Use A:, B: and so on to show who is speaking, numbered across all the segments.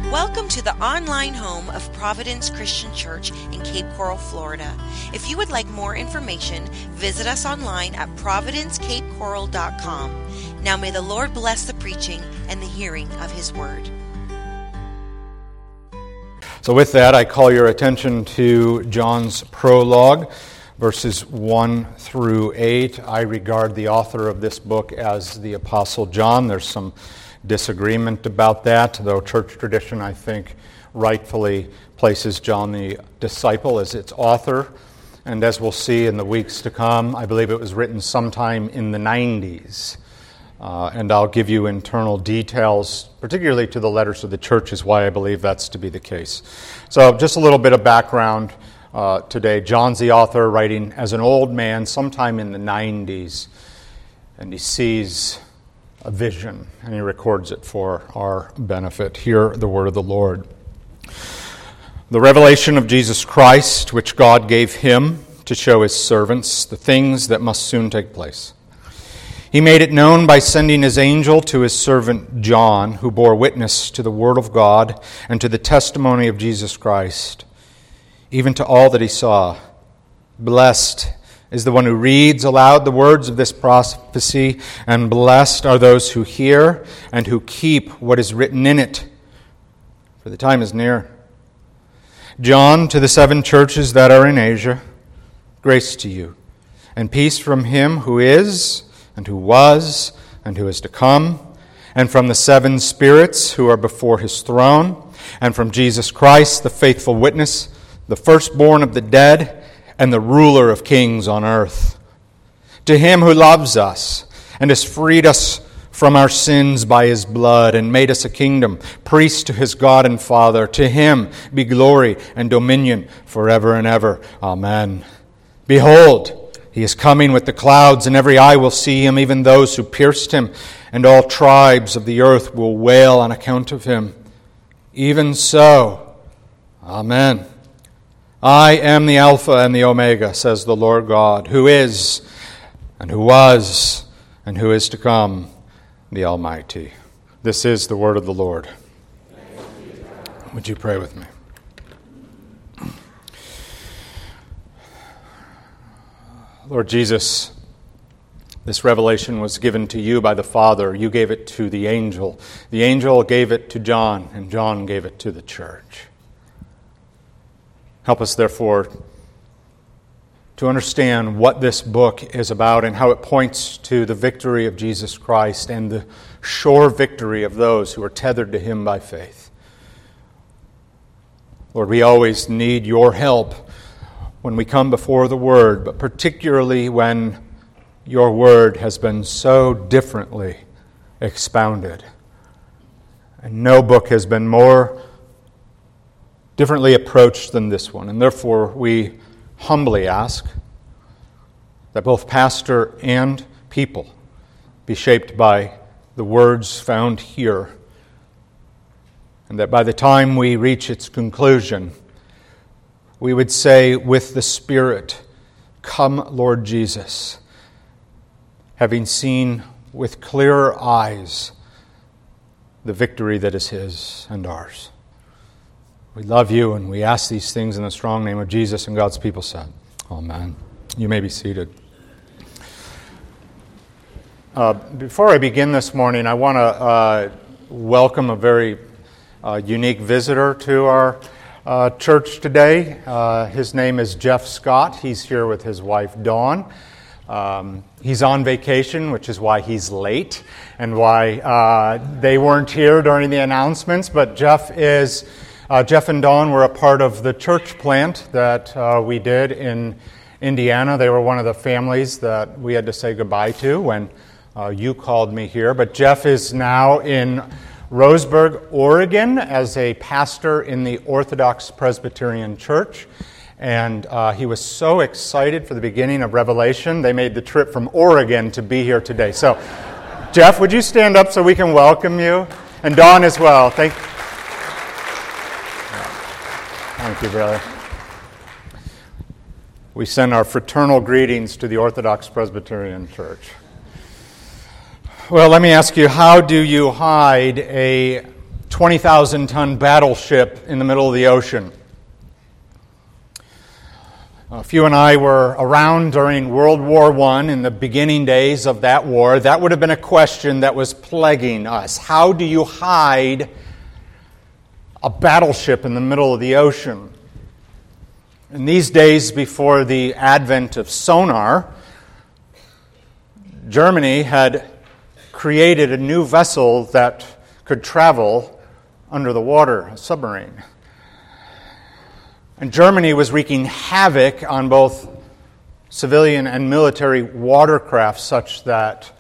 A: Welcome to the online home of Providence Christian Church in Cape Coral, Florida. If you would like more information, visit us online at providencecapecoral.com. Now may the Lord bless the preaching and the hearing of His Word.
B: So with that, I call your attention to John's prologue, verses 1 through 8. I regard the author of this book as the Apostle John. There's some disagreement about that, though church tradition, I think, rightfully places John the disciple as its author. And as we'll see in the weeks to come, I believe it was written sometime in the 90s. And I'll give you internal details, particularly to the letters of the churches, why I believe that's to be the case. So just a little bit of background today. John's the author, writing as an old man sometime in the 90s, and he sees a vision, and he records it for our benefit. Hear the word of the Lord. The revelation of Jesus Christ, which God gave him to show his servants the things that must soon take place. He made it known by sending his angel to his servant John, who bore witness to the word of God and to the testimony of Jesus Christ, even to all that he saw. Blessed is the one who reads aloud the words of this prophecy, and blessed are those who hear and who keep what is written in it, for the time is near. John, to the 7 churches that are in Asia, grace to you, and peace from him who is, and who was, and who is to come, and from the 7 spirits who are before his throne, and from Jesus Christ, the faithful witness, the firstborn of the dead, and the ruler of kings on earth. To him who loves us and has freed us from our sins by his blood and made us a kingdom, priest to his God and Father, to him be glory and dominion forever and ever. Amen. Behold, he is coming with the clouds, and every eye will see him, even those who pierced him, and all tribes of the earth will wail on account of him. Even so, Amen. I am the Alpha and the Omega, says the Lord God, who is, and who was, and who is to come, the Almighty. This is the word of the Lord. Would you pray with me? Lord Jesus, this revelation was given to you by the Father. You gave it to the angel. The angel gave it to John, and John gave it to the church. Help us, therefore, to understand what this book is about and how it points to the victory of Jesus Christ and the sure victory of those who are tethered to him by faith. Lord, we always need your help when we come before the Word, but particularly when your Word has been so differently expounded. And no book has been more differently approached than this one. And therefore, we humbly ask that both pastor and people be shaped by the words found here, and that by the time we reach its conclusion, we would say with the Spirit, "Come, Lord Jesus," having seen with clearer eyes the victory that is his and ours. We love you, and we ask these things in the strong name of Jesus, and God's people said, Amen. You may be seated. Before I begin this morning, I want to welcome a very unique visitor to our church today. His name is Jeff Scott. He's here with his wife, Dawn. He's on vacation, which is why he's late and why they weren't here during the announcements, but Jeff and Dawn were a part of the church plant that we did in Indiana. They were one of the families that we had to say goodbye to when you called me here. But Jeff is now in Roseburg, Oregon, as a pastor in the Orthodox Presbyterian Church. And he was so excited for the beginning of Revelation, they made the trip from Oregon to be here today. So, Jeff, would you stand up so we can welcome you? And Dawn as well. Thank you, brother. We send our fraternal greetings to the Orthodox Presbyterian Church. Well, let me ask you, how do you hide a 20,000-ton battleship in the middle of the ocean. If you and I were around during World War I in the beginning days of that war, that would have been a question that was plaguing us. How do you hide a battleship in the middle of the ocean? In these days before the advent of sonar, Germany had created a new vessel that could travel under the water, a submarine. And Germany was wreaking havoc on both civilian and military watercraft such that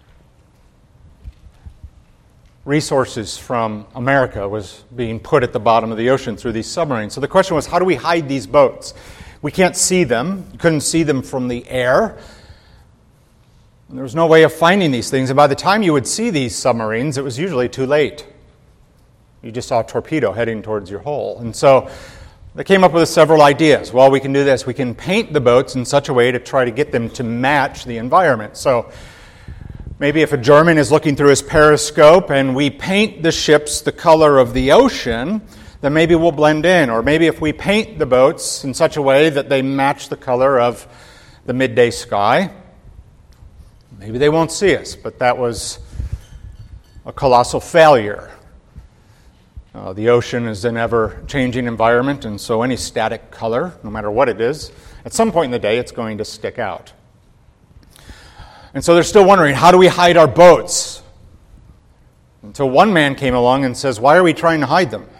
B: resources from America was being put at the bottom of the ocean through these submarines. So the question was, how do we hide these boats? We can't see them. You couldn't see them from the air. And there was no way of finding these things. And by the time you would see these submarines, it was usually too late. You just saw a torpedo heading towards your hull. And so they came up with several ideas. Well, we can do this. We can paint the boats in such a way to try to get them to match the environment. So maybe if a German is looking through his periscope and we paint the ships the color of the ocean, then maybe we'll blend in. Or maybe if we paint the boats in such a way that they match the color of the midday sky, maybe they won't see us. But that was a colossal failure. The ocean is an ever-changing environment, and so any static color, no matter what it is, at some point in the day it's going to stick out. And so they're still wondering, how do we hide our boats? Until one man came along and says, why are we trying to hide them?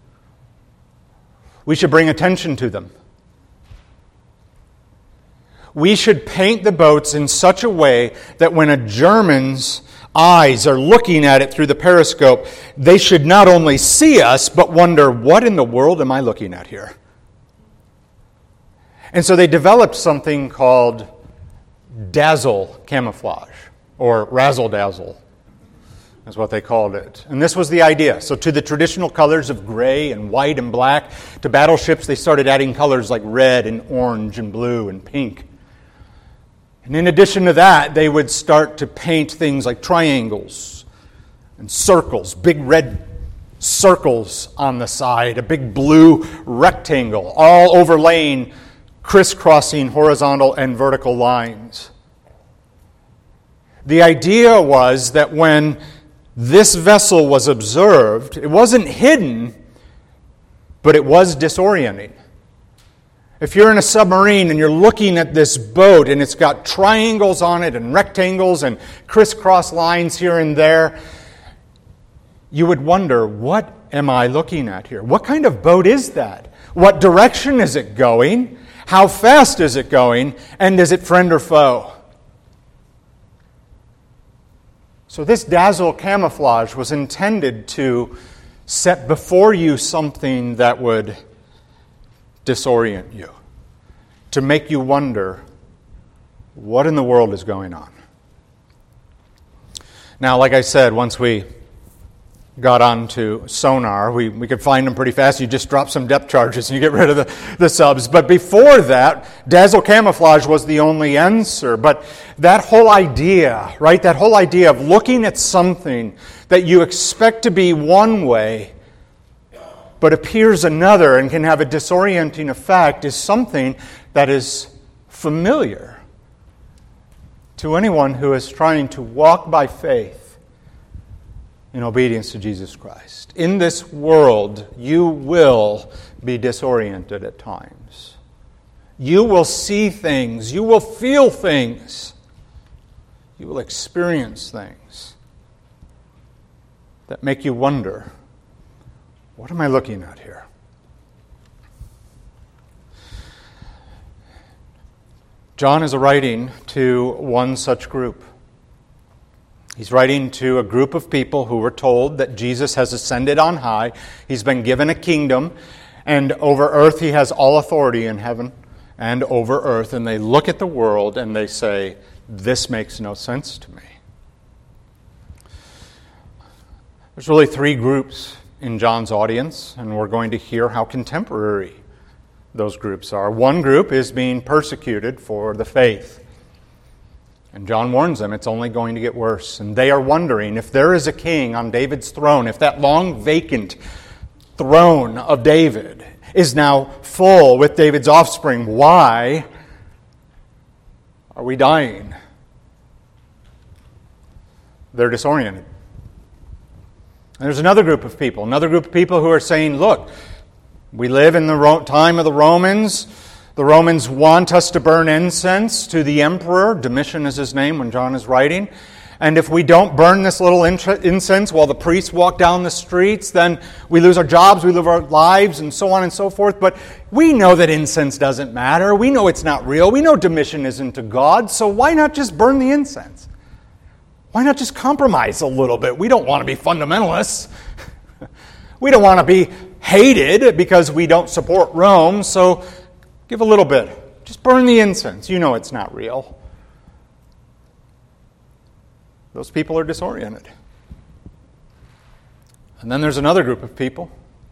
B: We should bring attention to them. We should paint the boats in such a way that when a German's eyes are looking at it through the periscope, they should not only see us, but wonder, what in the world am I looking at here? And so they developed something called dazzle camouflage, or razzle-dazzle, is what they called it. And this was the idea. So to the traditional colors of gray and white and black, to battleships, they started adding colors like red and orange and blue and pink. And in addition to that, they would start to paint things like triangles and circles, big red circles on the side, a big blue rectangle, all overlaying crisscrossing horizontal and vertical lines. The idea was that when this vessel was observed, it wasn't hidden, but it was disorienting. If you're in a submarine and you're looking at this boat and it's got triangles on it and rectangles and crisscross lines here and there, you would wonder, what am I looking at here? What kind of boat is that? What direction is it going? How fast is it going? And is it friend or foe? So this dazzle camouflage was intended to set before you something that would disorient you, to make you wonder, what in the world is going on? Now, like I said, once we got onto sonar, we could find them pretty fast. You just drop some depth charges and you get rid of the subs. But before that, dazzle camouflage was the only answer. But that whole idea, right, that whole idea of looking at something that you expect to be one way but appears another and can have a disorienting effect, is something that is familiar to anyone who is trying to walk by faith in obedience to Jesus Christ. In this world, you will be disoriented at times. You will see things. You will feel things. You will experience things that make you wonder, what am I looking at here? John is writing to one such group. He's writing to a group of people who were told that Jesus has ascended on high. He's been given a kingdom, and over earth he has all authority in heaven and over earth. And they look at the world and they say, this makes no sense to me. There's really three groups in John's audience, and we're going to hear how contemporary those groups are. One group is being persecuted for the faith. And John warns them it's only going to get worse. And they are wondering if there is a king on David's throne, if that long vacant throne of David is now full with David's offspring, why are we dying? They're disoriented. And there's another group of people who are saying, look, we live in the time of the Romans. The Romans want us to burn incense to the emperor. Domitian is his name when John is writing. And if we don't burn this little incense while the priests walk down the streets, then we lose our jobs, we lose our lives, and so on and so forth. But we know that incense doesn't matter. We know it's not real. We know Domitian isn't a god. So why not just burn the incense? Why not just compromise a little bit? We don't want to be fundamentalists. We don't want to be hated because we don't support Rome. So give a little bit. Just burn the incense. You know it's not real. Those people are disoriented. And then there's another group of people.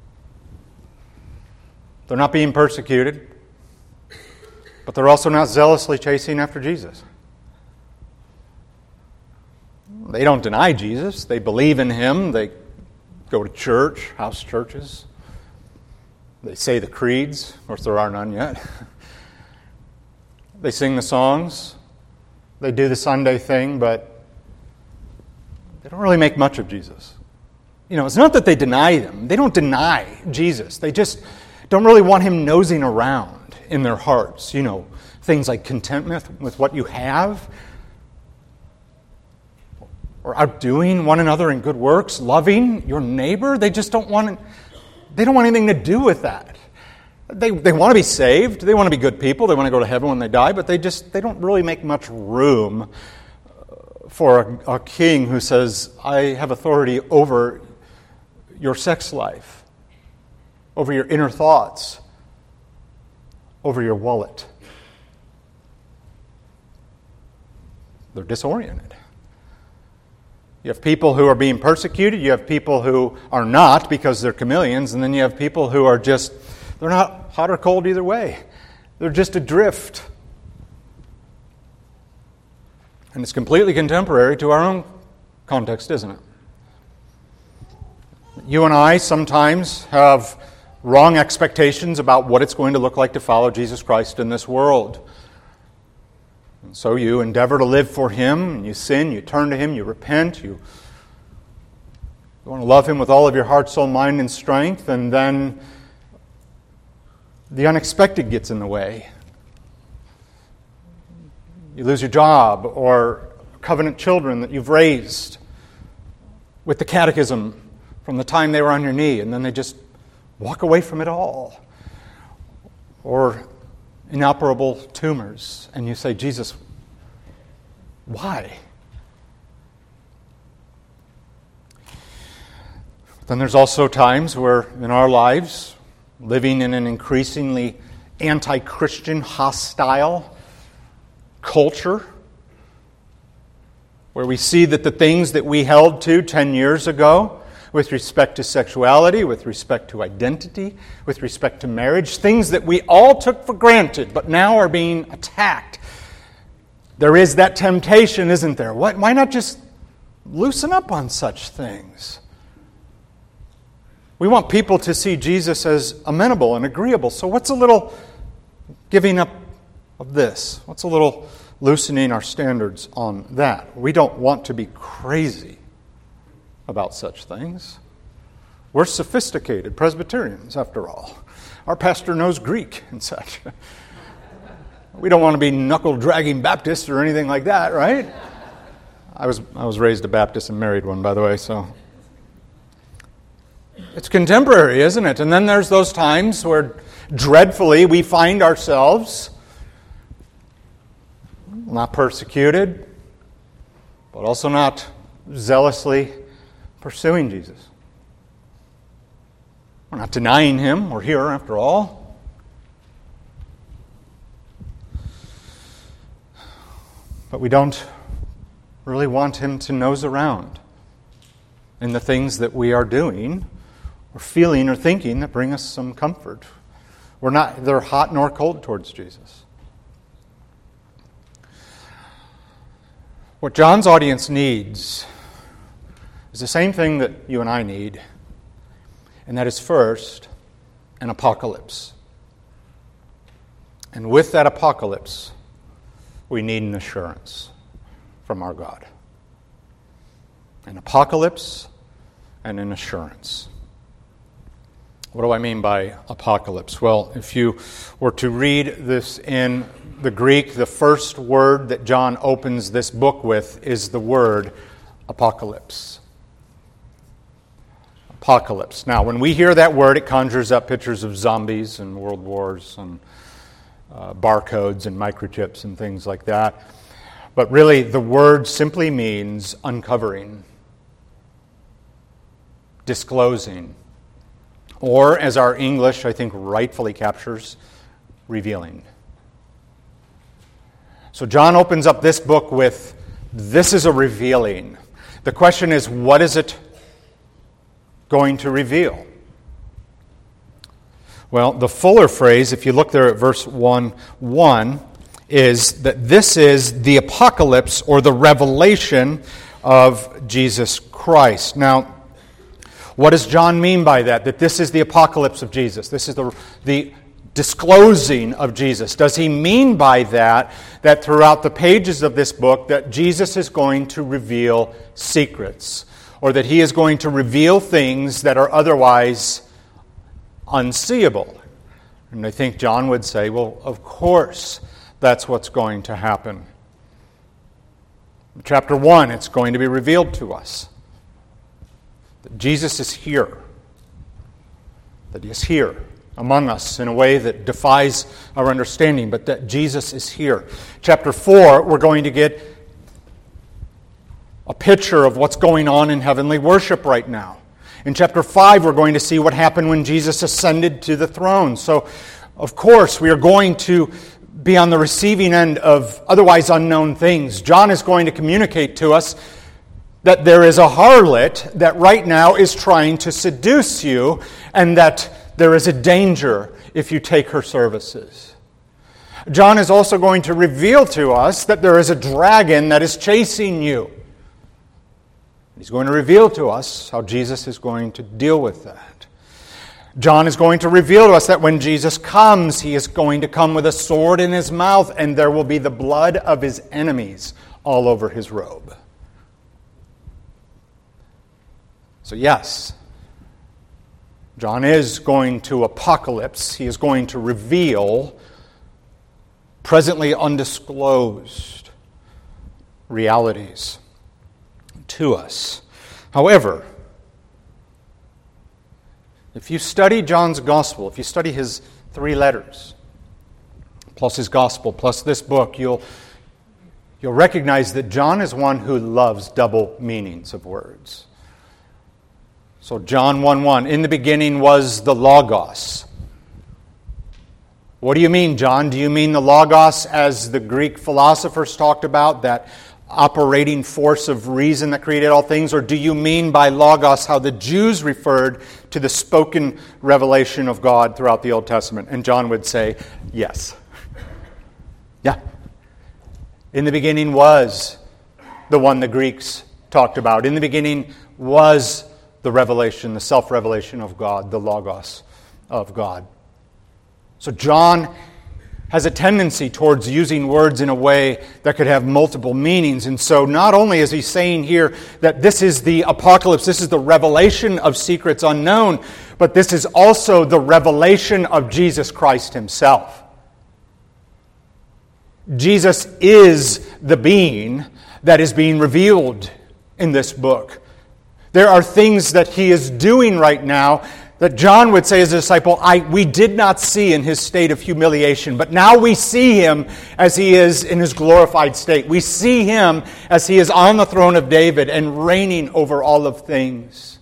B: They're not being persecuted, but they're also not zealously chasing after Jesus. They don't deny Jesus. They believe in Him. They go to church, house churches. They say the creeds. Of course, there are none yet. They sing the songs. They do the Sunday thing, but they don't really make much of Jesus. You know, it's not that they deny Him. They don't deny Jesus. They just don't really want Him nosing around in their hearts. You know, things like contentment with what you have, or outdoing one another in good works, loving your neighbor. They just don't want anything to do with that. They want to be saved. They want to be good people. They want to go to heaven when they die, but they don't really make much room for a king who says, I have authority over your sex life, over your inner thoughts, over your wallet. They're disoriented. You have people who are being persecuted. You have people who are not because they're chameleons. And then you have people who are just, they're not hot or cold either way. They're just adrift. And it's completely contemporary to our own context, isn't it? You and I sometimes have wrong expectations about what it's going to look like to follow Jesus Christ in this world. And so you endeavor to live for Him, and you sin, you turn to Him, you repent, you want to love Him with all of your heart, soul, mind, and strength, and then the unexpected gets in the way. You lose your job, or covenant children that you've raised with the catechism from the time they were on your knee, and then they just walk away from it all. Or inoperable tumors, and you say, Jesus, why? Then there's also times where in our lives, living in an increasingly anti-Christian, hostile culture, where we see that the things that we held to 10 years ago with respect to sexuality, with respect to identity, with respect to marriage, things that we all took for granted but now are being attacked. There is that temptation, isn't there? Why not just loosen up on such things? We want people to see Jesus as amenable and agreeable. So what's a little giving up of this? What's a little loosening our standards on that? We don't want to be crazy about such things. We're sophisticated Presbyterians, after all. Our pastor knows Greek and such. We don't want to be knuckle-dragging Baptists or anything like that, right? I was raised a Baptist and married one, by the way, so it's contemporary, isn't it? And then there's those times where dreadfully we find ourselves not persecuted, but also not zealously pursuing Jesus. We're not denying Him. We're here after all. But we don't really want Him to nose around in the things that we are doing or feeling or thinking that bring us some comfort. We're neither hot nor cold towards Jesus. What John's audience needs is the same thing that you and I need, and that is first, an apocalypse. And with that apocalypse, we need an assurance from our God. An apocalypse and an assurance. What do I mean by apocalypse? Well, if you were to read this in the Greek, the first word that John opens this book with is the word apocalypse. Apocalypse. Now, when we hear that word, it conjures up pictures of zombies and world wars and barcodes and microchips and things like that. But really, the word simply means uncovering, disclosing, or, as our English, I think, rightfully captures, revealing. So John opens up this book with, this is a revealing. The question is, what is it going to reveal? Well, the fuller phrase, if you look there at verse 1:1, is that this is the apocalypse or the revelation of Jesus Christ. Now, what does John mean by that? That this is the apocalypse of Jesus. This is the disclosing of Jesus. Does he mean by that throughout the pages of this book that Jesus is going to reveal secrets, or that he is going to reveal things that are otherwise unseeable? And I think John would say, well, of course that's what's going to happen. In chapter 1, it's going to be revealed to us that Jesus is here, that he is here among us in a way that defies our understanding, but that Jesus is here. Chapter 4, we're going to get a picture of what's going on in heavenly worship right now. In chapter 5, we're going to see what happened when Jesus ascended to the throne. So, of course, we are going to be on the receiving end of otherwise unknown things. John is going to communicate to us that there is a harlot that right now is trying to seduce you, and that there is a danger if you take her services. John is also going to reveal to us that there is a dragon that is chasing you. He's going to reveal to us how Jesus is going to deal with that. John is going to reveal to us that when Jesus comes, he is going to come with a sword in his mouth, and there will be the blood of his enemies all over his robe. So yes, John is going to apocalypse. He is going to reveal presently undisclosed realities to us. However, if you study John's gospel, if you study his 3 letters, plus his gospel, plus this book, you'll recognize that John is one who loves double meanings of words. So John 1:1, in the beginning was the Logos. What do you mean, John? Do you mean the Logos as the Greek philosophers talked about, that operating force of reason that created all things? Or do you mean by Logos how the Jews referred to the spoken revelation of God throughout the Old Testament? And John would say, yes. Yeah. In the beginning was the one the Greeks talked about. In the beginning was the revelation, the self-revelation of God, the Logos of God. So John has a tendency towards using words in a way that could have multiple meanings. And so not only is he saying here that this is the apocalypse, this is the revelation of secrets unknown, but this is also the revelation of Jesus Christ himself. Jesus is the being that is being revealed in this book. There are things that he is doing right now that John would say as a disciple, we did not see in his state of humiliation, but now we see him as he is in his glorified state. We see him as he is on the throne of David and reigning over all of things.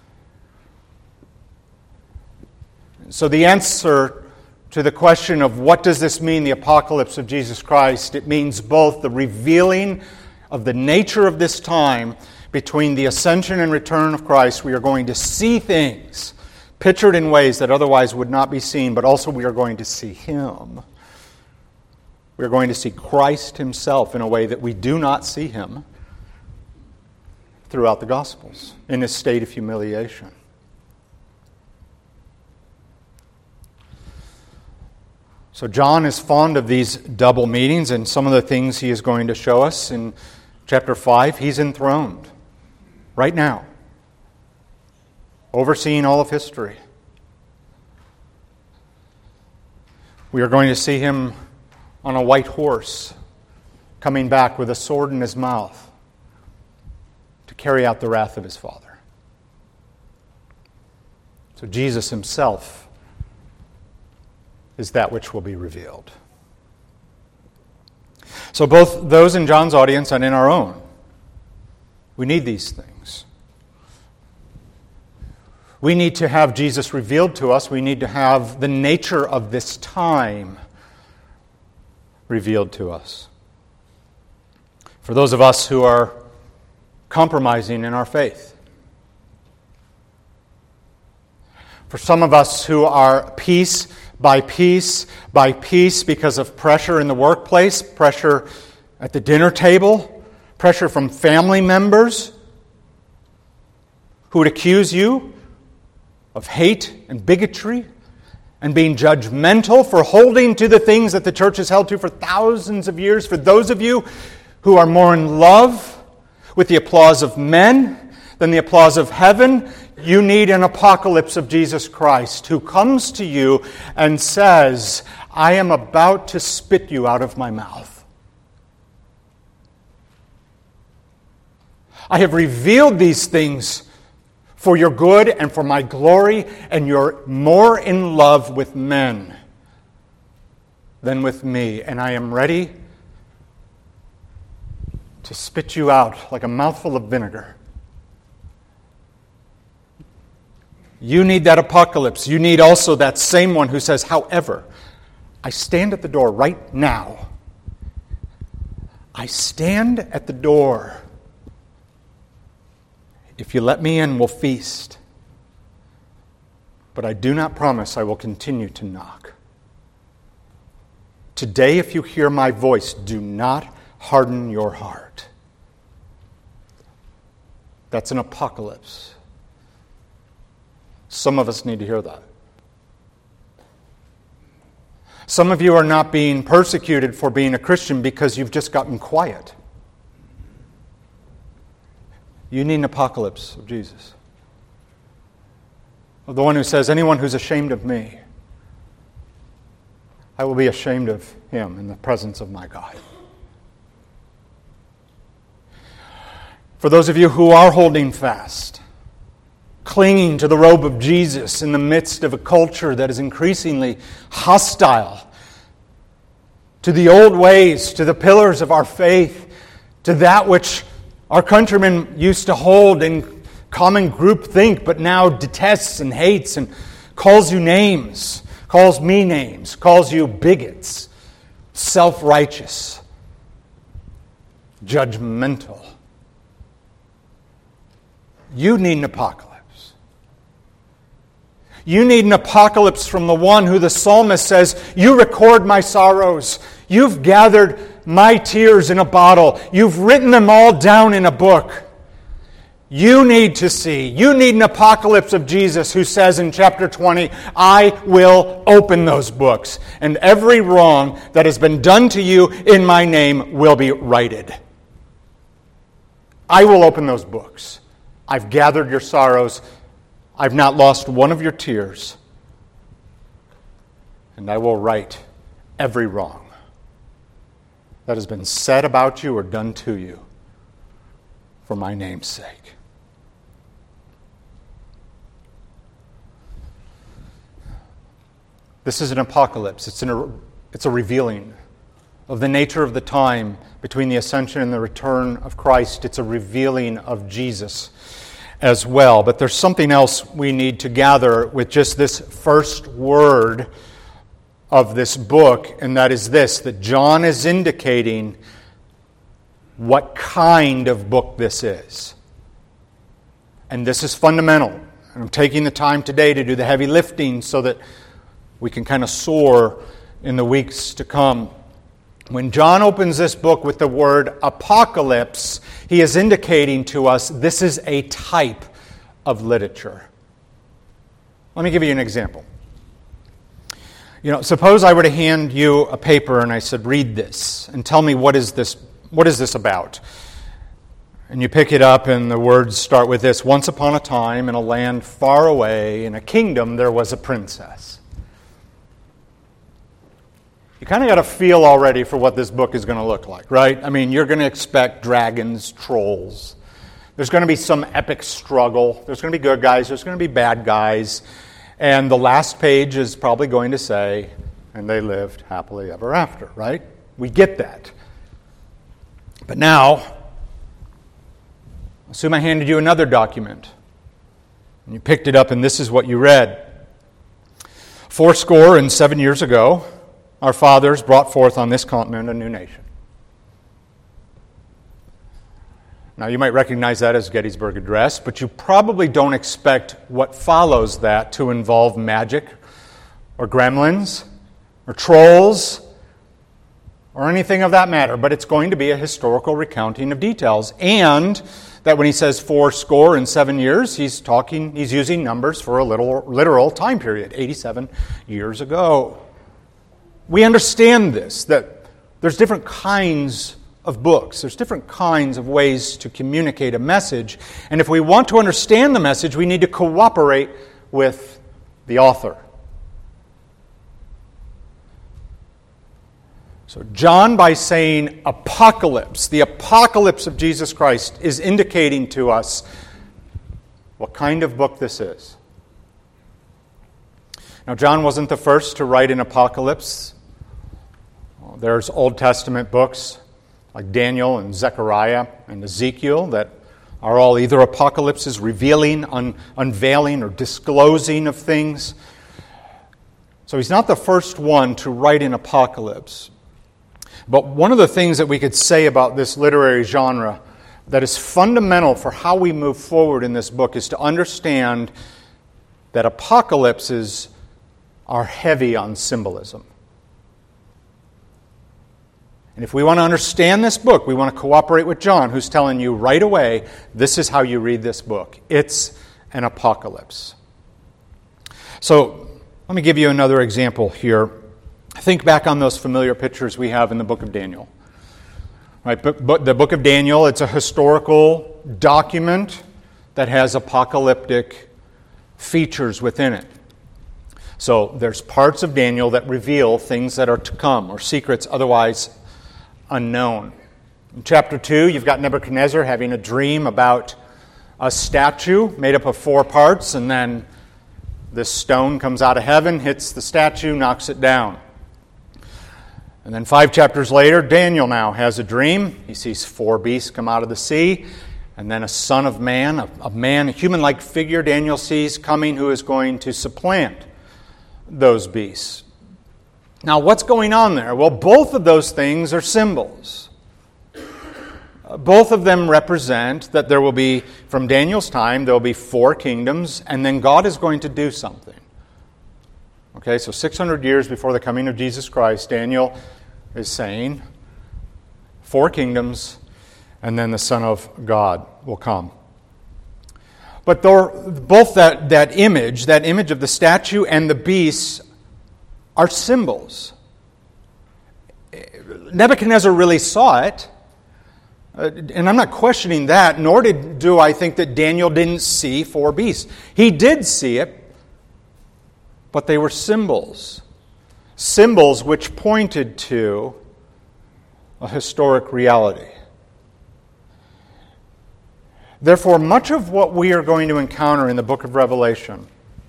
B: So the answer to the question of what does this mean, the apocalypse of Jesus Christ, it means both the revealing of the nature of this time. Between the ascension and return of Christ, we are going to see things pictured in ways that otherwise would not be seen, but also we are going to see him. We are going to see Christ himself in a way that we do not see him throughout the Gospels in his state of humiliation. So John is fond of these double meetings, and some of the things he is going to show us in chapter 5, he's enthroned right now, overseeing all of history. We are going to see him on a white horse, coming back with a sword in his mouth to carry out the wrath of his Father. So Jesus himself is that which will be revealed. So both those in John's audience and in our own, we need these things. We need to have Jesus revealed to us. We need to have the nature of this time revealed to us. For those of us who are compromising in our faith, for some of us who are piece by piece by piece because of pressure in the workplace, pressure at the dinner table, pressure from family members who would accuse you of hate and bigotry and being judgmental for holding to the things that the church has held to for thousands of years. For those of you who are more in love with the applause of men than the applause of heaven, you need an apocalypse of Jesus Christ who comes to you and says, I am about to spit you out of my mouth. I have revealed these things for your good and for my glory, and you're more in love with men than with me, and I am ready to spit you out like a mouthful of vinegar. You need that apocalypse. You need also that same one who says, however, I stand at the door right now. I stand at the door. If you let me in, we'll feast. But I do not promise I will continue to knock. Today, if you hear my voice, do not harden your heart. That's an apocalypse. Some of us need to hear that. Some of you are not being persecuted for being a Christian because you've just gotten quiet. You need an apocalypse of Jesus. Of the one who says, anyone who's ashamed of me, I will be ashamed of him in the presence of my God. For those of you who are holding fast, clinging to the robe of Jesus in the midst of a culture that is increasingly hostile to the old ways, to the pillars of our faith, to that which our countrymen used to hold in common groupthink, but now detests and hates and calls you names, calls me names, calls you bigots, self-righteous, judgmental. You need an apocalypse. You need an apocalypse from the one who the psalmist says, you record my sorrows. You've gathered my tears in a bottle. You've written them all down in a book. You need to see. You need an apocalypse of Jesus who says in chapter 20, I will open those books, and every wrong that has been done to you in my name will be righted. I will open those books. I've gathered your sorrows. I've not lost one of your tears. And I will right every wrong that has been said about you or done to you for my name's sake. This is an apocalypse. It's a revealing of the nature of the time between the ascension and the return of Christ. It's a revealing of Jesus as well. But there's something else we need to gather with just this first word of this book, and that is this, that John is indicating what kind of book this is. And this is fundamental. And I'm taking the time today to do the heavy lifting so that we can kind of soar in the weeks to come. When John opens this book with the word apocalypse, He is indicating to us this is a type of literature. Let me give you an example. Suppose I were to hand you a paper and I said, read this and tell me what is this about? And you pick it up and the words start with this: once upon a time in a land far away in a kingdom there was a princess. You kind of got a feel already for what this book is going to look like, right? I mean, you're going to expect dragons, trolls. There's going to be some epic struggle. There's going to be good guys. There's going to be bad guys. And the last page is probably going to say, and they lived happily ever after, right? We get that. But now, assume I handed you another document. And you picked it up and this is what you read. 77 years ago, our fathers brought forth on this continent a new nation. Now, you might recognize that as Gettysburg Address, but you probably don't expect what follows that to involve magic or gremlins or trolls or anything of that matter. But it's going to be a historical recounting of details. And that when he says 77 years, he's using numbers for a literal time period, 87 years ago. We understand this, that there's different kinds of books. There's different kinds of ways to communicate a message. And if we want to understand the message, we need to cooperate with the author. So John, by saying apocalypse, the apocalypse of Jesus Christ, is indicating to us what kind of book this is. Now, John wasn't the first to write an apocalypse. There's Old Testament books like Daniel and Zechariah and Ezekiel that are all either apocalypses, revealing, unveiling, or disclosing of things. So he's not the first one to write an apocalypse. But one of the things that we could say about this literary genre that is fundamental for how we move forward in this book is to understand that apocalypses are heavy on symbolism. And if we want to understand this book, we want to cooperate with John, who's telling you right away, this is how you read this book. It's an apocalypse. So let me give you another example here. Think back on those familiar pictures we have in the book of Daniel. Right, but the book of Daniel, it's a historical document that has apocalyptic features within it. So there's parts of Daniel that reveal things that are to come, or secrets otherwise unknown. In chapter 2, you've got Nebuchadnezzar having a dream about a statue made up of 4 parts, and then this stone comes out of heaven, hits the statue, knocks it down. And then 5 chapters later, Daniel now has a dream. He sees 4 beasts come out of the sea, and then a son of man, a human-like figure Daniel sees coming who is going to supplant those beasts. Now, what's going on there? Well, both of those things are symbols. Both of them represent that there will be, from Daniel's time, there will be 4 kingdoms, and then God is going to do something. Okay, so 600 years before the coming of Jesus Christ, Daniel is saying 4 kingdoms, and then the Son of God will come. But both that image of the statue and the beasts, are symbols. Nebuchadnezzar really saw it, and I'm not questioning that, nor do I think that Daniel didn't see 4 beasts. He did see it, but they were symbols. Symbols which pointed to a historic reality. Therefore, much of what we are going to encounter in the book of Revelation,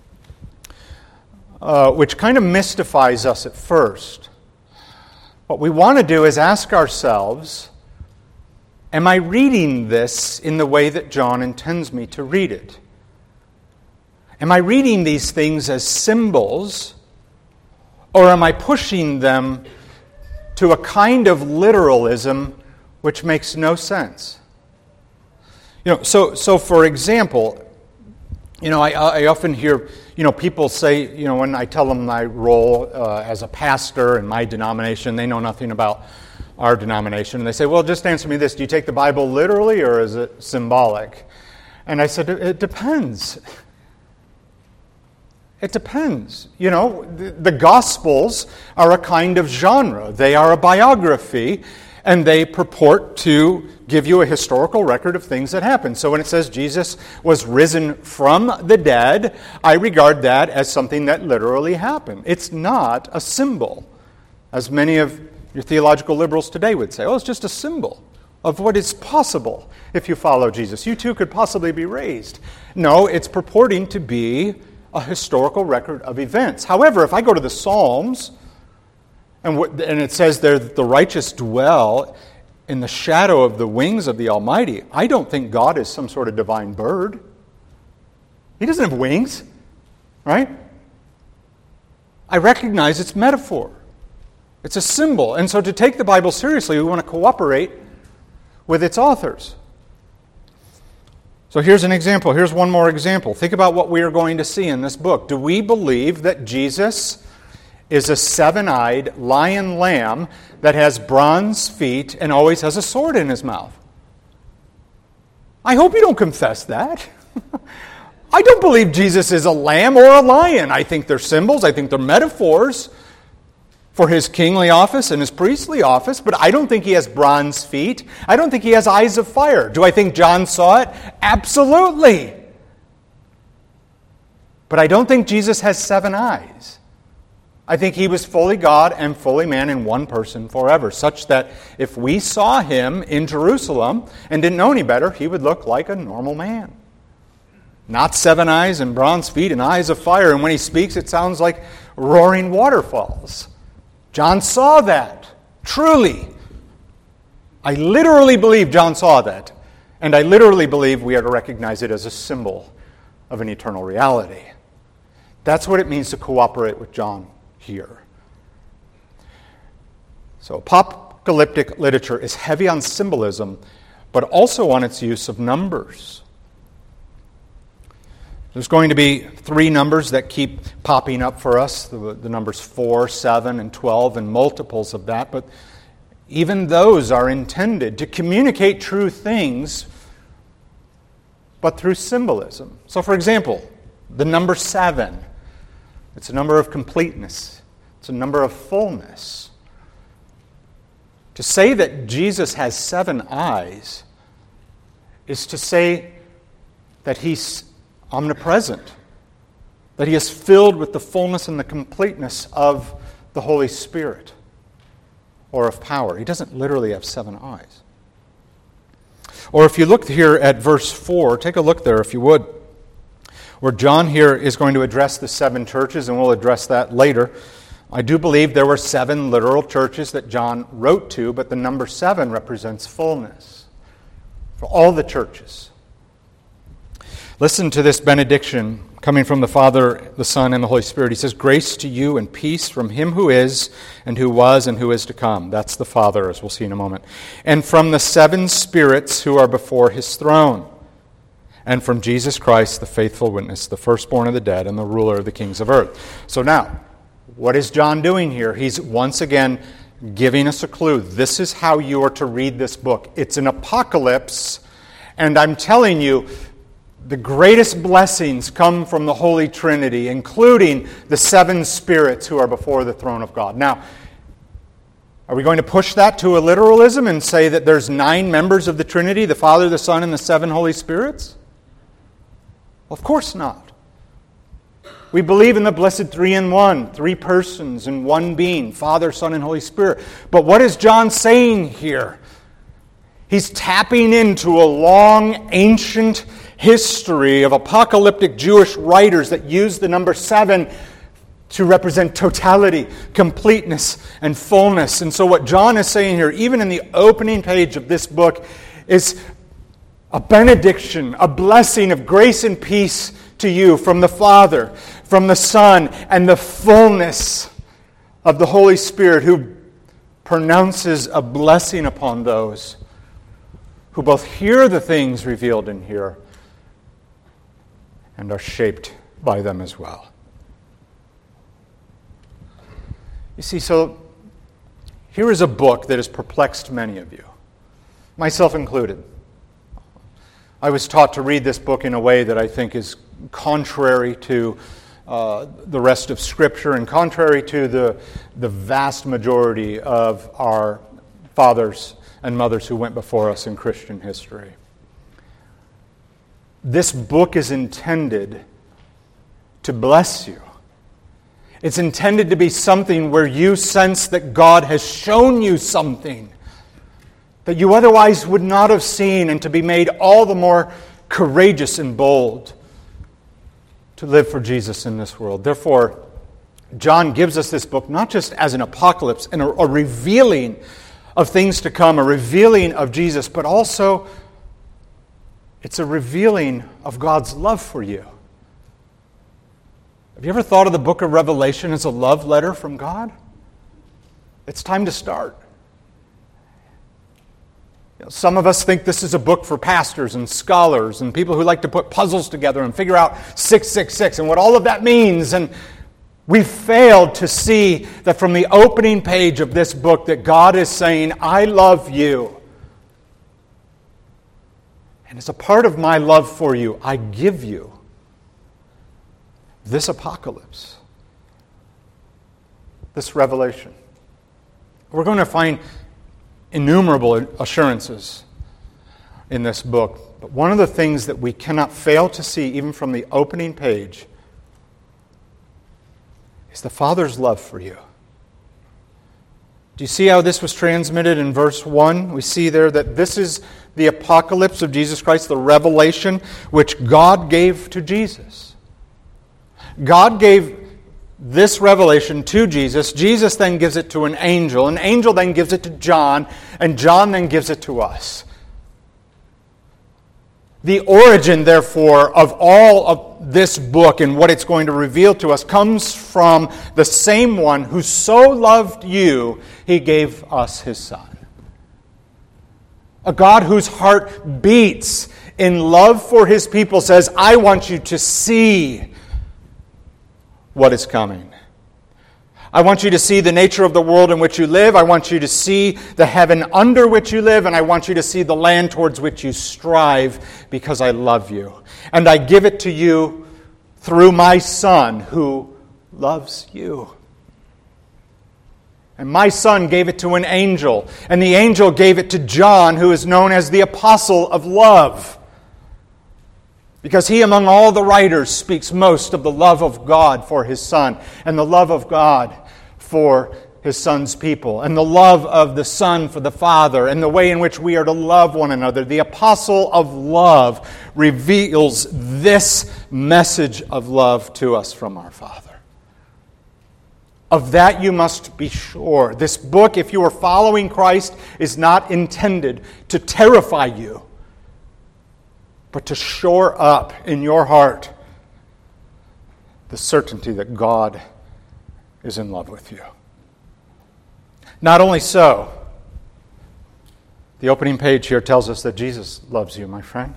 B: which kind of mystifies us at first, what we want to do is ask ourselves, am I reading this in the way that John intends me to read it? Am I reading these things as symbols, or am I pushing them to a kind of literalism which makes no sense? So for example, I often hear, people say, when I tell them my role as a pastor in my denomination, they know nothing about our denomination. And they say, well, just answer me this. Do you take the Bible literally or is it symbolic? And I said, it depends. It depends. You know, the Gospels are a kind of genre. They are a biography, and they purport to give you a historical record of things that happened. So when it says Jesus was risen from the dead, I regard that as something that literally happened. It's not a symbol, as many of your theological liberals today would say. Oh, it's just a symbol of what is possible if you follow Jesus. You too could possibly be raised. No, it's purporting to be a historical record of events. However, if I go to the Psalms, and it says there that the righteous dwell in the shadow of the wings of the Almighty, I don't think God is some sort of divine bird. He doesn't have wings, right? I recognize it's metaphor. It's a symbol. And so to take the Bible seriously, we want to cooperate with its authors. So here's an example. Here's one more example. Think about what we are going to see in this book. Do we believe that Jesus is a seven-eyed lion lamb that has bronze feet and always has a sword in his mouth? I hope you don't confess that. I don't believe Jesus is a lamb or a lion. I think they're symbols. I think they're metaphors for his kingly office and his priestly office, but I don't think he has bronze feet. I don't think he has eyes of fire. Do I think John saw it? Absolutely. But I don't think Jesus has seven eyes. I think he was fully God and fully man in one person forever, such that if we saw him in Jerusalem and didn't know any better, he would look like a normal man. Not seven eyes and bronze feet and eyes of fire, and when he speaks it sounds like roaring waterfalls. John saw that, truly. I literally believe John saw that, and I literally believe we are to recognize it as a symbol of an eternal reality. That's what it means to cooperate with John here. So apocalyptic literature is heavy on symbolism, but also on its use of numbers. There's going to be three numbers that keep popping up for us, the numbers 4, 7, and 12, and multiples of that. But even those are intended to communicate true things, but through symbolism. So, for example, the number 7, it's a number of completeness. It's a number of fullness. To say that Jesus has 7 eyes is to say that he's omnipresent, that he is filled with the fullness and the completeness of the Holy Spirit or of power. He doesn't literally have 7 eyes. Or if you look here at verse 4, take a look there if you would, where John here is going to address the 7 churches, and we'll address that later. I do believe there were 7 literal churches that John wrote to, but the number 7 represents fullness for all the churches. Listen to this benediction coming from the Father, the Son, and the Holy Spirit. He says, "Grace to you and peace from him who is, and who was, and who is to come." That's the Father, as we'll see in a moment. "And from the 7 spirits who are before his throne, and from Jesus Christ, the faithful witness, the firstborn of the dead, and the ruler of the kings of earth." So now, what is John doing here? He's once again giving us a clue. This is how you are to read this book. It's an apocalypse, and I'm telling you, the greatest blessings come from the Holy Trinity, including the 7 spirits who are before the throne of God. Now, are we going to push that to a literalism and say that there's 9 members of the Trinity, the Father, the Son, and the 7 Holy Spirits? Of course not. We believe in the blessed 3 in 1, 3 persons in one being, Father, Son, and Holy Spirit. But what is John saying here? He's tapping into a long, ancient history of apocalyptic Jewish writers that use the number 7 to represent totality, completeness, and fullness. And so what John is saying here, even in the opening page of this book, is a benediction, a blessing of grace and peace to you from the Father, from the Son, and the fullness of the Holy Spirit, who pronounces a blessing upon those who both hear the things revealed in here and are shaped by them as well. You see, so Here is a book that has perplexed many of you, myself included. I was taught to read this book in a way that I think is contrary to the rest of Scripture and contrary to the vast majority of our fathers and mothers who went before us in Christian history. This book is intended to bless you. It's intended to be something where you sense that God has shown you something that you otherwise would not have seen, and to be made all the more courageous and bold to live for Jesus in this world. Therefore, John gives us this book not just as an apocalypse and a revealing of things to come, a revealing of Jesus, but also it's a revealing of God's love for you. Have you ever thought of the book of Revelation as a love letter from God? It's time to start. Some of us think this is a book for pastors and scholars and people who like to put puzzles together and figure out 666 and what all of that means. And we've failed to see that from the opening page of this book that God is saying, I love you. And as a part of my love for you, I give you this apocalypse, this revelation. We're going to find innumerable assurances in this book. But one of the things that we cannot fail to see, even from the opening page, is the Father's love for you. Do you see how this was transmitted in verse 1? We see there that this is the apocalypse of Jesus Christ, the revelation which God gave to Jesus. God gave this revelation to Jesus. Jesus then gives it to an angel. An angel then gives it to John, and John then gives it to us. The origin, therefore, of all of this book and what it's going to reveal to us comes from the same one who so loved you, he gave us his Son. A God whose heart beats in love for his people says, I want you to see what is coming. I want you to see the nature of the world in which you live. I want you to see the heaven under which you live. And I want you to see the land towards which you strive, because I love you. And I give it to you through my Son who loves you. And my Son gave it to an angel. And the angel gave it to John, who is known as the Apostle of Love. Because he, among all the writers, speaks most of the love of God for his Son, and the love of God for his Son's people, and the love of the Son for the Father, and the way in which we are to love one another. The Apostle of Love reveals this message of love to us from our Father. Of that you must be sure. This book, if you are following Christ, is not intended to terrify you, but to shore up in your heart the certainty that God is in love with you. Not only so, the opening page here tells us that Jesus loves you, my friend.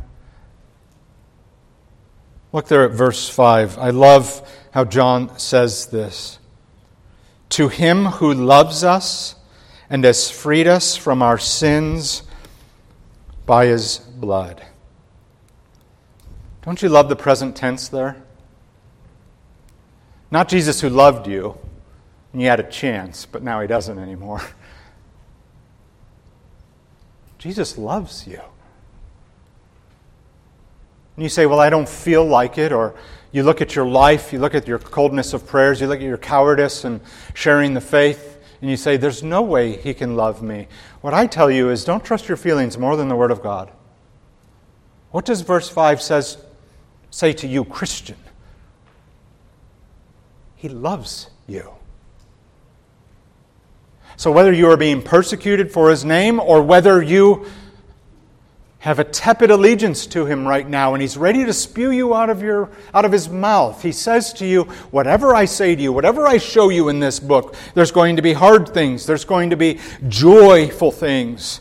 B: Look there at verse 5. I love how John says this. To him who loves us and has freed us from our sins by his blood. Don't you love the present tense there? Not Jesus who loved you, and you had a chance, but now he doesn't anymore. Jesus loves you. And you say, well, I don't feel like it, or you look at your life, you look at your coldness of prayers, you look at your cowardice and sharing the faith, and you say, there's no way he can love me. What I tell you is, don't trust your feelings more than the Word of God. What does verse 5 say to you, Christian? He loves you. So whether you are being persecuted for his name, or whether you have a tepid allegiance to him right now and he's ready to spew you out of his mouth, he says to you, whatever I say to you, whatever I show you in this book, there's going to be hard things, there's going to be joyful things.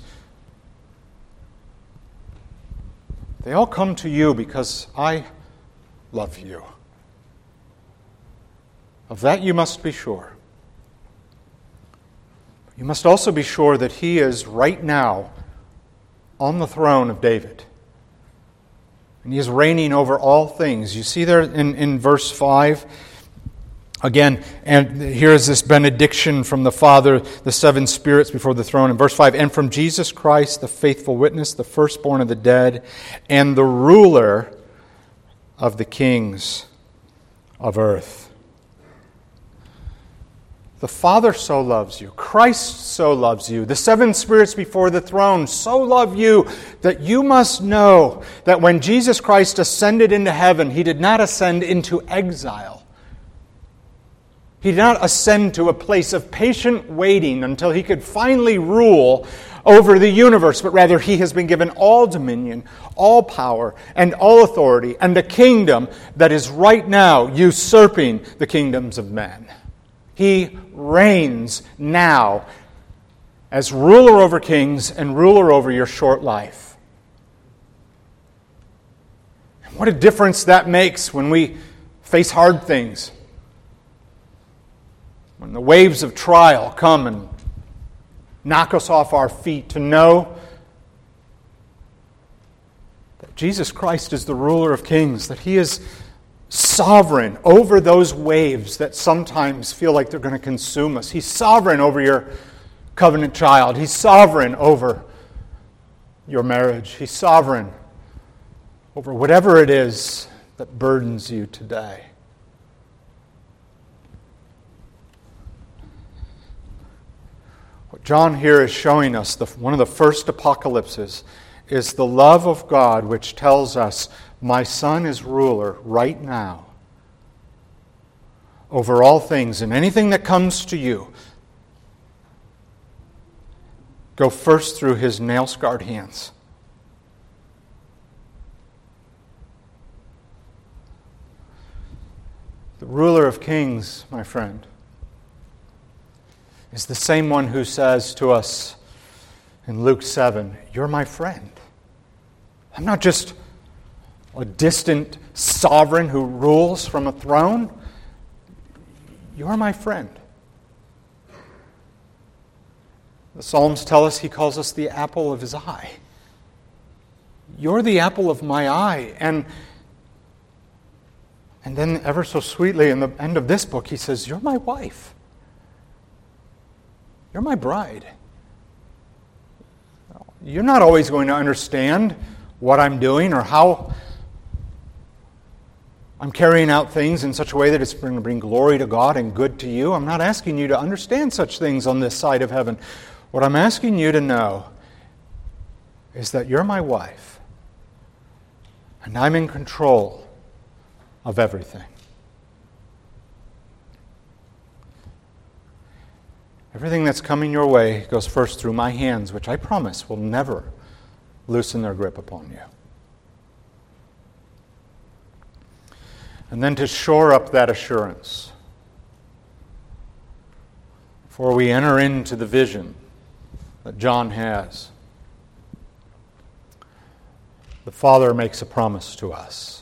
B: They all come to you because I love you. Of that you must be sure. you must also be sure that He is right now on the throne of David. And He is reigning over all things. You see there in verse 5, again, and here is this benediction from the Father, the seven spirits before the throne. In verse 5, and from Jesus Christ, the faithful witness, the firstborn of the dead, and the ruler of the kings of earth. The Father so loves you. Christ so loves you. The seven spirits before the throne so love you that you must know that when Jesus Christ ascended into heaven, He did not ascend into exile. He did not ascend to a place of patient waiting until He could finally rule over the universe, but rather He has been given all dominion, all power, and all authority, and a kingdom that is right now usurping the kingdoms of men. He reigns now as ruler over kings and ruler over your short life. And what a difference that makes when we face hard things. When the waves of trial come and knock us off our feet, to know that Jesus Christ is the ruler of kings, that He is sovereign over those waves that sometimes feel like they're going to consume us. He's sovereign over your covenant child. He's sovereign over your marriage. He's sovereign over whatever it is that burdens you today. What John here is showing us, one of the first apocalypses, is the love of God, which tells us, my Son is ruler right now over all things, and anything that comes to you, go first through His nail-scarred hands. The ruler of kings, my friend, is the same one who says to us in Luke 7, you're my friend. I'm not just a distant sovereign who rules from a throne. You're my friend. The Psalms tell us He calls us the apple of His eye. You're the apple of my eye. And then ever so sweetly in the end of this book, He says, you're my wife. You're my bride. You're not always going to understand what I'm doing or how I'm carrying out things in such a way that it's going to bring glory to God and good to you. I'm not asking you to understand such things on this side of heaven. What I'm asking you to know is that you're my wife, and I'm in control of everything. Everything that's coming your way goes first through my hands, which I promise will never loosen their grip upon you. And then to shore up that assurance, before we enter into the vision that John has, the Father makes a promise to us.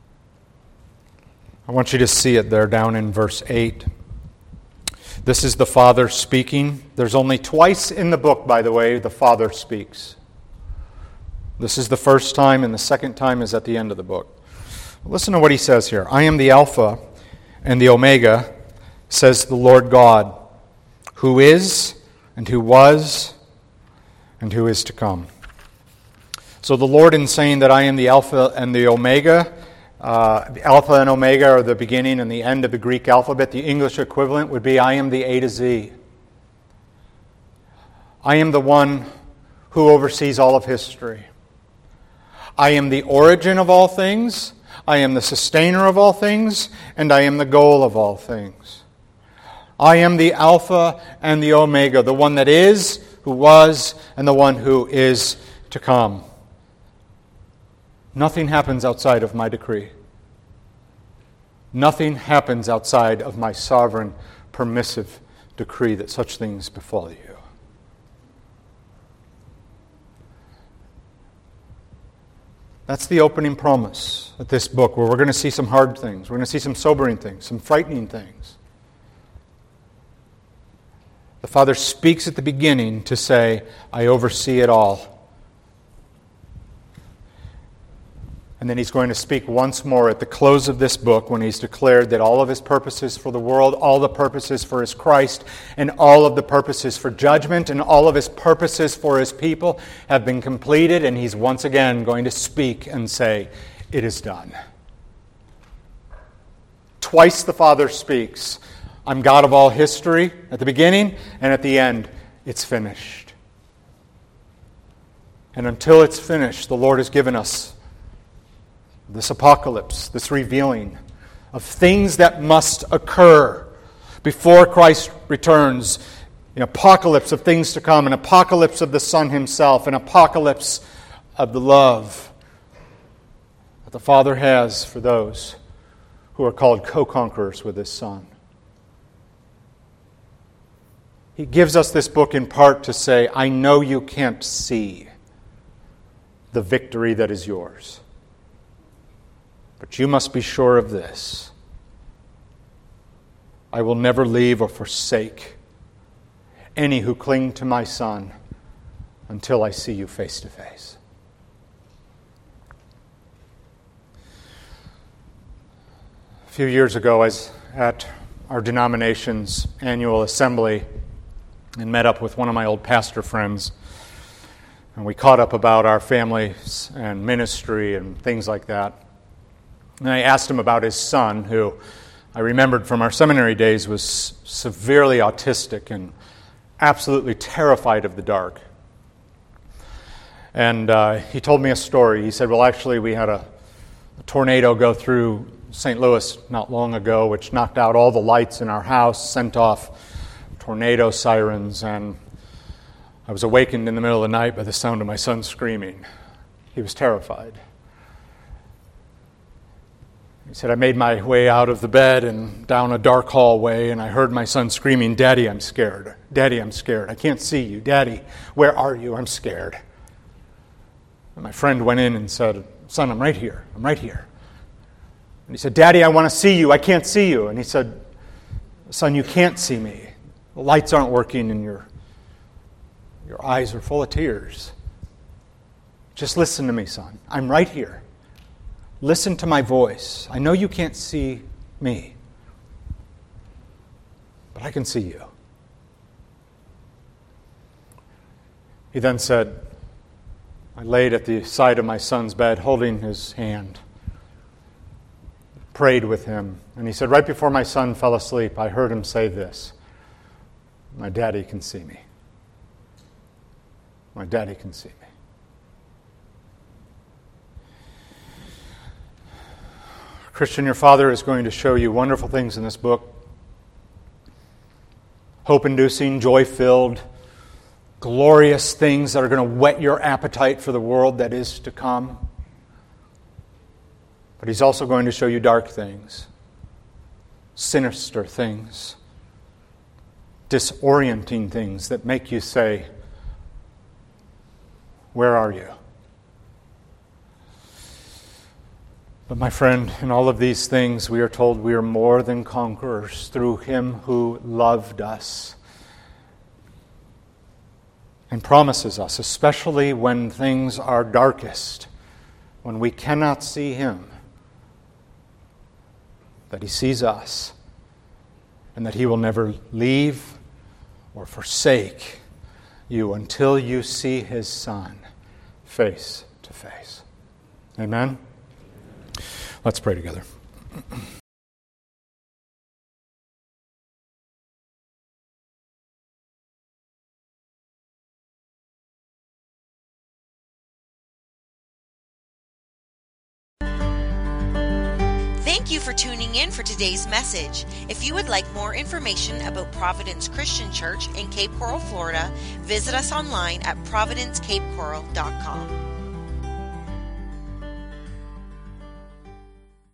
B: I want you to see it there down in verse 8. This is the Father speaking. There's only twice in the book, by the way, the Father speaks. This is the first time, and the second time is at the end of the book. Listen to what He says here. I am the Alpha and the Omega, says the Lord God, who is, and who was, and who is to come. So the Lord, in saying that I am the Alpha and the Omega, the Alpha and Omega are the beginning and the end of the Greek alphabet. The English equivalent would be I am the A to Z. I am the one who oversees all of history. I am the origin of all things. I am the sustainer of all things, and I am the goal of all things. I am the Alpha and the Omega, the one that is, who was, and the one who is to come. Nothing happens outside of my decree. Nothing happens outside of my sovereign, permissive decree that such things befall you. That's the opening promise of this book, where we're going to see some hard things. We're going to see some sobering things, some frightening things. The Father speaks at the beginning to say, I oversee it all. And then He's going to speak once more at the close of this book when He's declared that all of His purposes for the world, all the purposes for His Christ, and all of the purposes for judgment, and all of His purposes for His people have been completed, and He's once again going to speak and say, it is done. Twice the Father speaks, I'm God of all history, at the beginning, and at the end, it's finished. And until it's finished, the Lord has given us this apocalypse, this revealing of things that must occur before Christ returns, an apocalypse of things to come, an apocalypse of the Son Himself, an apocalypse of the love that the Father has for those who are called co-conquerors with His Son. He gives us this book in part to say, I know you can't see the victory that is yours. But you must be sure of this. I will never leave or forsake any who cling to my Son until I see you face to face. A few years ago, I was at our denomination's annual assembly and met up with one of my old pastor friends. And we caught up about our families and ministry and things like that. And I asked him about his son, who I remembered from our seminary days was severely autistic and absolutely terrified of the dark. And he told me a story. He said, well, actually, we had a tornado go through St. Louis not long ago, which knocked out all the lights in our house, sent off tornado sirens, and I was awakened in the middle of the night by the sound of my son screaming. He was terrified. He said, I made my way out of the bed and down a dark hallway, and I heard my son screaming, Daddy, I'm scared. Daddy, I'm scared. I can't see you. Daddy, where are you? I'm scared. And my friend went in and said, Son, I'm right here. I'm right here. And he said, Daddy, I want to see you. I can't see you. And he said, Son, you can't see me. The lights aren't working and your eyes are full of tears. Just listen to me, son. I'm right here. Listen to my voice. I know you can't see me, but I can see you. He then said, I laid at the side of my son's bed, holding his hand, prayed with him, and he said, right before my son fell asleep, I heard him say this, my daddy can see me. My daddy can see me. Christian, your Father is going to show you wonderful things in this book. Hope-inducing, joy-filled, glorious things that are going to whet your appetite for the world that is to come. But He's also going to show you dark things, sinister things, disorienting things that make you say, where are you? But my friend, in all of these things, we are told we are more than conquerors through Him who loved us and promises us, especially when things are darkest, when we cannot see Him, that He sees us and that He will never leave or forsake you until you see His Son face to face. Amen? Let's pray together.
A: Thank you for tuning in for today's message. If you would like more information about Providence Christian Church in Cape Coral, Florida, visit us online at providencecapecoral.com.